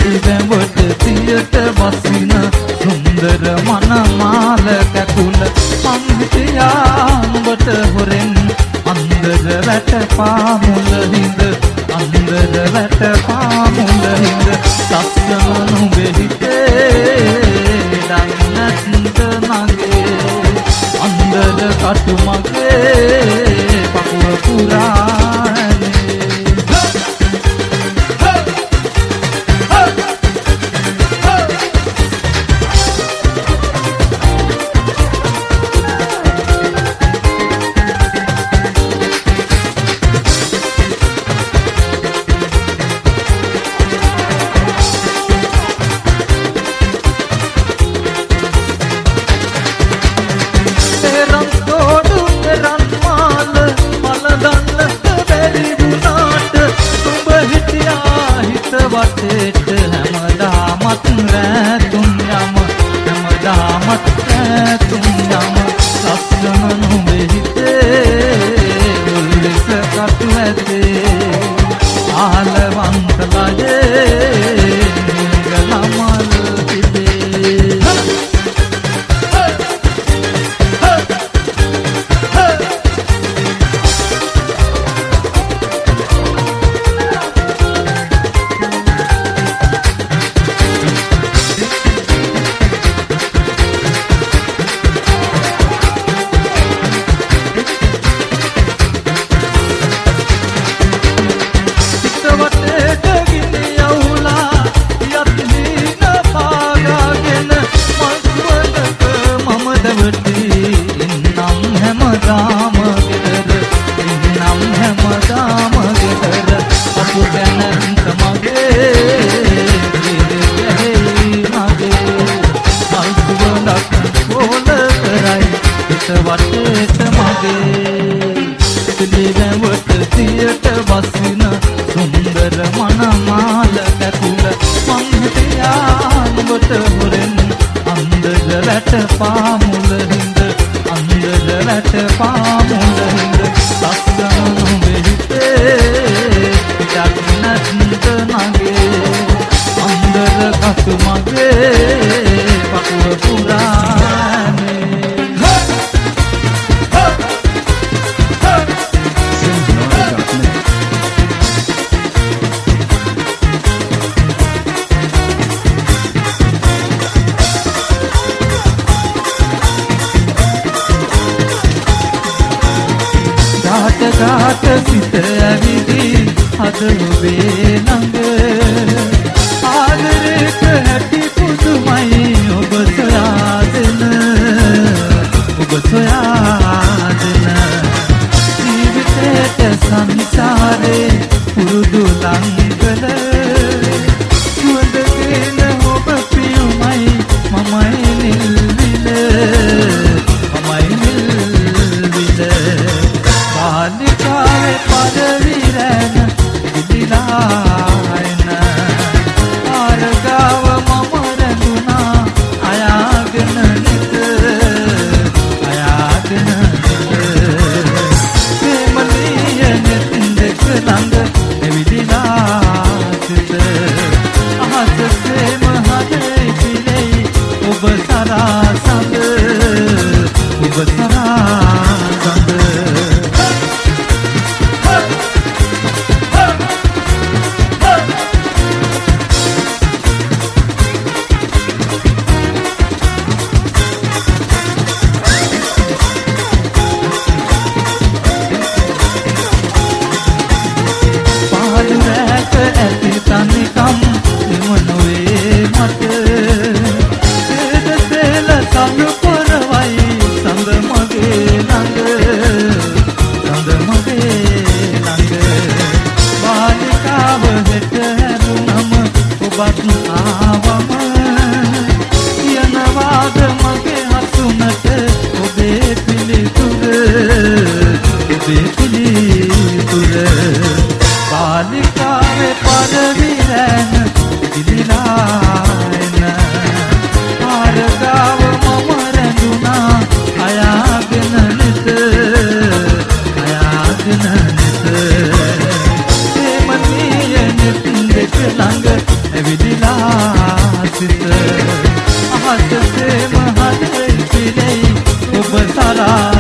පිළිවෙඹට තියට වසින සුන්දර මනමාල කැකුල මං හිටියා නුඹට හොරෙන් අන්දර වැට පාමුල හිඳ අන්දර වැට පාමුල හිඳ ලස්සන නුඹේ හිතේ දන්නත් නගේ අන්දර කටු මගේ පපුව පුරානේ වටේට හැමදාමත් රැතුම් යම හැමදාමත් රැතුම් යම ලස්සන නුඹේ හිතේ උල්ලස කටු ඇතේ ආලවන්ත ලයේ නිගලමල් හිතේ වටේට මගේ පිළිවෙඹට තියට වසින සුන්දර මනමාල කැකුල මං හිටියා නුඹට හොරෙන් අන්දර වැට පාමුල හිඳ අන්දර වැට පාමුල හිඳ ලස්සන නුඹේ හිතේ දක්නත් නගේ අන්දර කටු මගේ පපුව පුරානේ ගාට සිත ඇවිදි අද ඔබේ ළඟ ආදරේට හැටි පුදුමයි ඔබ සොයාදෙන ජීවිතේට සංසාරේ පුරුදු ලංකල සුවඳගෙන ඔබ පියුමයි මමයි නිල්විල පාලිකාවේ පදවිරැන විදිලායන ආරගාව මම රැඳුනා අයාගෙන නිත ප්‍රේමලිය නෙතින් දෙක ළඟ එවිදිලා සිත අහසසේ මහදේ පිලෙයි ඔබ සරා සඳ ඔබ සරා සඳ තනිකම් එමනොවේ මට සේදසේල සඳ පොරවයි සඳ මගේ ළඟ බාලිකාව හෙට හැරුණම ඔබත් ආවම කියනවාද මගේ හසුනට ඔබේ පිළිතුර බාලිකාවේ පදවිරැන විදිලායන ආරගාව මම රැඳුනා අයාගෙන නිත ප්‍රේමනිය නෙතින් දෙක ළඟ ඇවිදිලා දරා